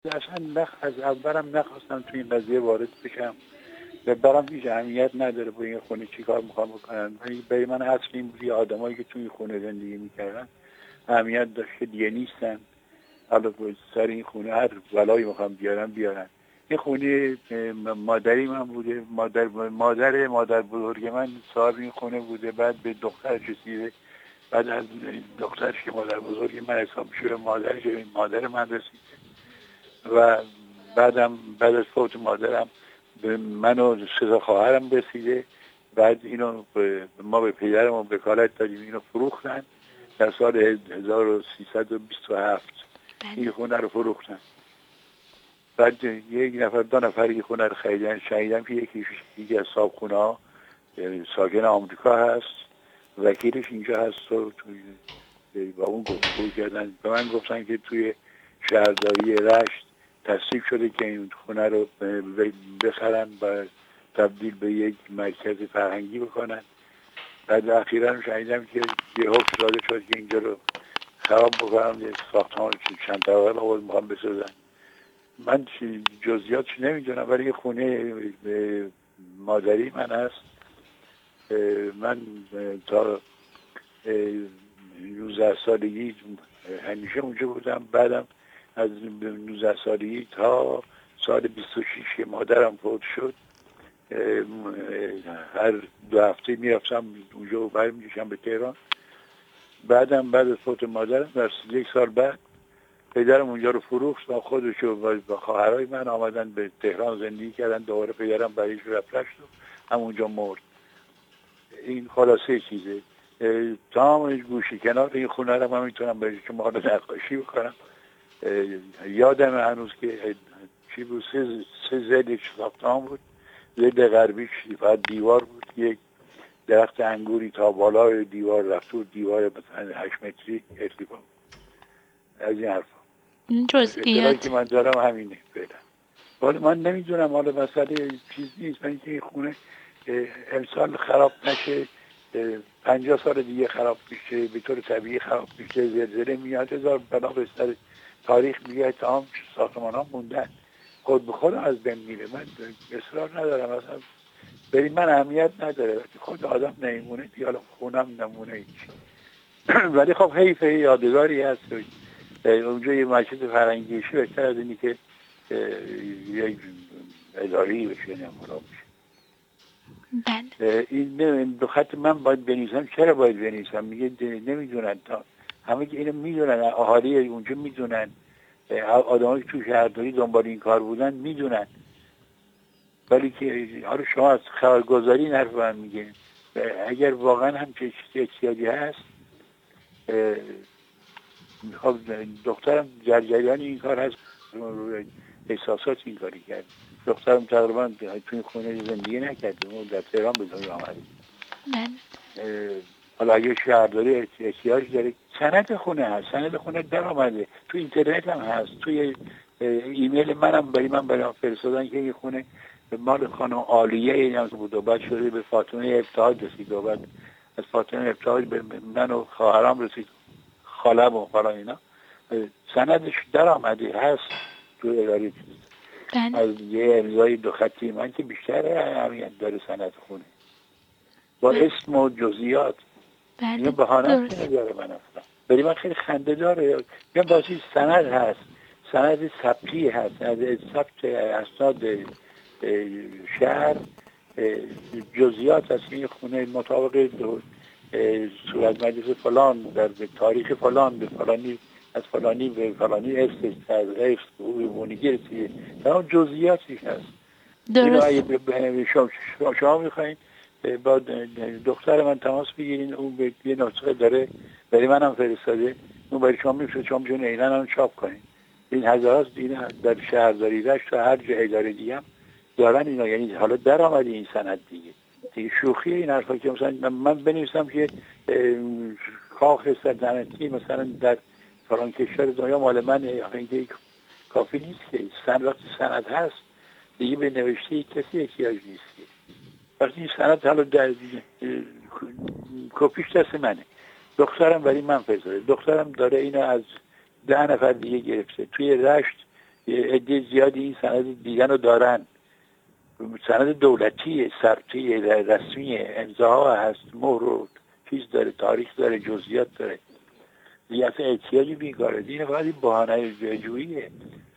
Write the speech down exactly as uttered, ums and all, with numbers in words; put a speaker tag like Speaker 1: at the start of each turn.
Speaker 1: اصلا نخ از اولم نخواستم تو این قضیه وارد بشم و برام هیچ اهمیت نداره با این خونه چی کار میخوام بکنن. برای من اصل این بود یه آدمایی که توی خونه زندگی میکردن اهمیت داشته دیگه نیستن. حالا سر این خونه هر بلایی میخوام بیارن بیارن. این خونه مادری من بوده، مادر مادر مادر بزرگ من صاحب این خونه بوده، بعد به دخترش رسیده، بعد از دخترش که مادر بزرگ من حساب شده مادرش مادر من رسید و بعدم بعد از فوت مادرم به من و سه تا خواهرم رسیده. بعد اینو ما به پدرم وکالت دادیم، اینو فروختن در سال هزار و سیصد و بیست و هفت. این خونه رو فروختن. بعد یک نفر دو نفر این خونه رو خریدن. شنیدم که یکی یکی از صاحبخونه ها ساکن آمریکا هست، وکیلش اینجا هست و توی با اون گفتگو کردن. به من گفتن که توی شهرداری رشت تصدیق شده که این خونه رو بخرن و تبدیل به یک مرکز فرهنگی بکنن. بعد اخیراً شنیدم که یه حکم صادر شد که اینجا رو خراب بکنن، یه ساختمان چند طبقه رو میخوام بسازن. من جزئیاتش نمیدونم ولی یه خونه مادری من هست. من تا نوزده سالگی همیشه اونجا بودم. بعدم از نوزده سالگی تا سال بیست و شش که مادرم فوت شد هر دو هفته میرفتم اونجا و برمیگشتم به تهران. بعدم بعد از فوت مادرم در یک سال بعد پدرم اونجا رو فروخت و خودش و خواهرای من آمدن به تهران زندگی کردن. دوباره پدرم برایش رفت رشت و همونجا مرد. این خلاصه چیزه. تمام گوشی کنار این خونه رو من میتونم برای شما نقاشی بکنم. یادم هنوز که چی بود، سه, سه زدش ساختمان بود. زد غربیش فقط دیوار بود، یک درخت انگوری تا بالای دیوار رفت و دیوار مثلا هشت متری ارتفاع. از این حرفا
Speaker 2: این جزئیات
Speaker 1: که من دارم همینه فعلا. ولی من نمیدونم، حالا مسئله چیز نیست. من که این خونه امسال خراب نشه پنجاه سال دیگه خراب میشه، به طور طبیعی خراب میشه، زلزله میاد، هزار بنا به سر تاریخ میگه تمام ساختمان ها موندن، خود به خود از بین میره. من اصرار ندارم اصلا، بری من اهمیت نداره خود آدم نمیمونه دیگه، حالا خونم نمونه هیچ. ولی خب حیف یادگاری هست. اونجا یه مسجد فرهنگیشی بهتر از اینی که یک اداری بشه نمورا بشه. این دو خط من باید بنویسم. چرا باید بنویسم؟ میگه نمیدونن. تا همه که اینو میدونن، اهالی اونجا میدونن، آدمایی که تو شهرداری دنبال این کار بودن میدونن. ولی که حالا شما از خبرگزاری این حرف من میگه. اگر واقعا هم چه احتیاجی هست، خب دخترم در جریان این کار هست، احساسات این کاری کرد. دخترم تقریبا تو این خونه زندگی نکرده، اون در تهران به دنیا آمده. حالا اگه شهرداری احتیاج داره، سند خونه هست، سند خونه در آمده، تو اینترنت هم هست، توی ایمیل منم برای من برای فرستادن که این خونه مال خانم عالیه این هم بود و بعد شده به فاطمه ابتهاج رسید و بعد از فاطمه ابتهاج به من و خواهرام رسید، خالم و فلان اینا. سندش در آمده هست تو اداره چیز از یه امضای دو خطی من که بیشتر اهمیت داره سند خونه با اسم و جزئیات. اینو بهانه نداره من اصلا. ولی من خیلی خنده داره. یه بازی سند هست، سند ثبتی هست، سند ثبت اسناد شهر، جزئیات هست. این خونه مطابق صورت مجلس فلان در تاریخ فلان به فلانی از فلانی به فلانی استش از غیف به بونگی رسیده. اون جزئیاتی هست.
Speaker 2: درست.
Speaker 1: اینو شما, شما میخواین با دختر من تماس بگیرین، اون به یه نسخه داره برای منم فرستاده، اون برای شما میفرسته، شما میتونین عیناً هم چاپ کنین. این هزارات این در شهرداری رشت و هر جای اداره دیگه هم دارن اینا. یعنی حالا در آمده این سند دیگه. دیگه شوخی این حرفا که مثلا من بنویسم که کاخ سلطنتی مثلا در فلان کشور دنیا مال منه، اینکه کافی نیست که سند وقتی سند هست دیگه به نوشته کسی احتیاج نیست. وقتی این سند حالا در کپیش دست منه، دخترم برای من فرستاده، دخترم داره اینو از ده نفر دیگه گرفته. توی رشت عده زیادی این سند دیدن رو دارن، سند دولتی ثبتی رسمی امضاها هست، مهر و چیز داره، تاریخ داره، جزئیات داره. دیگه اصلا احتیاجی بیکاره. این فقط این بهانه جوییه.